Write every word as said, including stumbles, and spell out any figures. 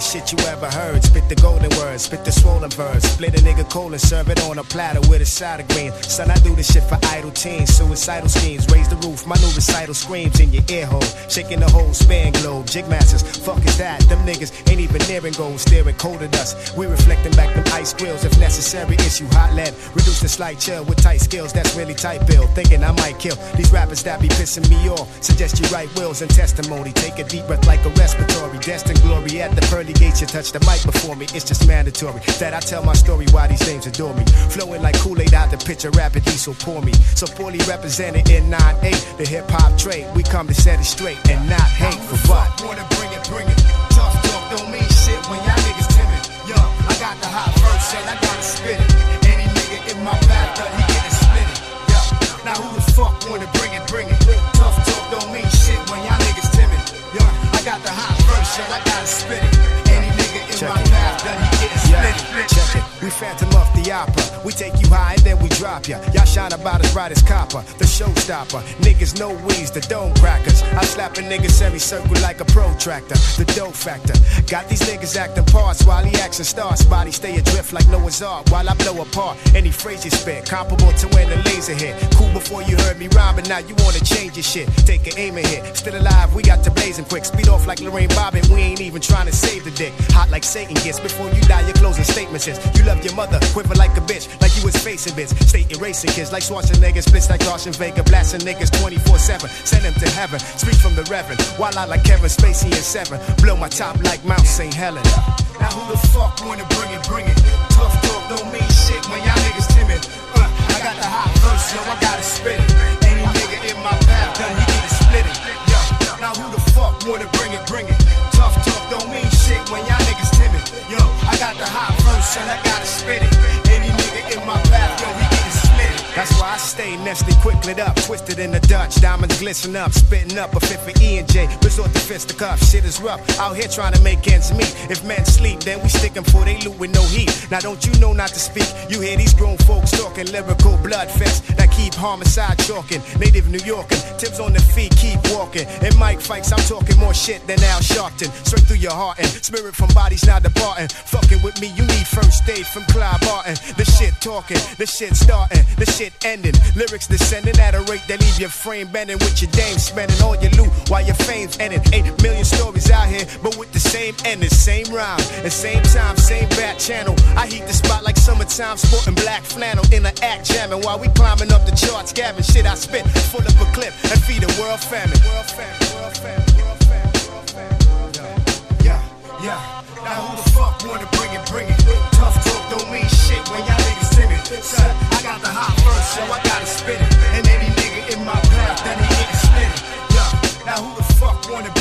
shit you ever heard. Spit the golden words, spit the swollen verse. Split a nigga cold and serve it on a platter with a side of green. Son, I do this shit for idle teens, suicidal schemes. Raise the roof, my new recital screams in your ear hole. Shaking the whole span globe. Jig masters, fuck is that? Them niggas ain't even nearing gold, staring cold at us. We reflecting back them ice grills. If necessary, issue hot lead. Reduce the slight chill with tight skills. That's really tight bill. Thinking I might kill these rappers that be pissing me off. Suggest you write wills and testimony. Take a deep breath like a respiratory. Destined glory at the pearly gates. You touch the mic before me. It's just mandatory that I tell my story why these names adore me. Flowing like Kool-Aid out the pitcher, rapidly so pour me. So poorly represented in nine eight. The hip-hop trade, we come to set it straight and not hate for what. Wanna bring it, bring it. Tough talk don't mean shit when y'all niggas timid. Yo, I got the hot verse and I gotta spit it. Any nigga in my bathtub, he get it split it. Yo, now who the fuck wanna bring it, bring it. Tough talk don't mean shit when y'all niggas timid. Yo, I got the hot verse and I gotta spit it. Any nigga in Check my it. bathtub, he get it split it. Yeah, check it. We phantom off the opera. We take you high and then we drop ya. Y'all shine about as bright as copper. The showstopper. Niggas know weeds, the dome crackers. I slap a nigga semicircle like a protractor. The dough factor. Got these niggas acting parts while he acting stars. Body stay adrift like Noah's Ark while I blow apart. Any phrase you spit, comparable to when the laser hit. Cool before you heard me rhyme, but now you wanna change your shit. Take an aim and hit. Still alive, we got to blazing quick. Speed off like Lorraine Bobbitt. We ain't even trying to save the dick. Hot like Satan gets. Before you die, your closing statement says you love your mother, quiver like a bitch, like you was facing bits. State erasing kids like Schwarzenegger, splits like Larson Vega, blasting niggas twenty-four seven. Send them to heaven, speak from the Reverend. While I like Kevin Spacey and Seven, blow my top like Mount Saint Helen. Now who the fuck wanna bring it, bring it. Tough talk don't mean shit when y'all niggas timid. Uh, I got the hot verse, so I gotta spit it. Any nigga in my bathtub, he get it split it. Yo, now who the fuck wanna bring it, bring it. Tough talk don't mean shit when y'all niggas timid. Yo, I got the hot verse and I gotta spit it. Any nigga in my bathtub, he get it split it. That's why I stay nested, quick lit up, twisted in the Dutch, diamonds glisten up, spitting up a fit for E and J, resort to fisticuffs. Shit is rough, out here trying to make ends meet. If men sleep, then we stick them for they loot with no heat. Now don't you know not to speak? You hear these grown folks talking lyrical blood fest that keep homicide chalking. Native New Yorkin, tips on the feet, keep walking. In mic fights, I'm talking more shit than Al Sharpton. Straight through your heart and spirit from bodies now departing. Fucking with me, you need first aid from Clive Barton. The shit talking, the shit starting, the shit ending. Lyrics descending at a rate that leave your frame bending with your dame spending all your loot while your fame's ending. Eight million stories out here, but with the same ending, same rhyme, and same time, same bat channel. I heat the spot like summertime, sporting black flannel in the act jamming while we climbing up the charts, gabbing shit I spit full of a clip and feed a world famine. World famine, world famine, world famine, world famine. Yeah, yeah. Now who the fuck wanna bring it, bring it. Tough talk don't mean shit when y'all niggas timid. Son, I got the hot verse, so I gotta spit it. And any nigga in my path, then he get it split it. Yeah, now who the fuck wanna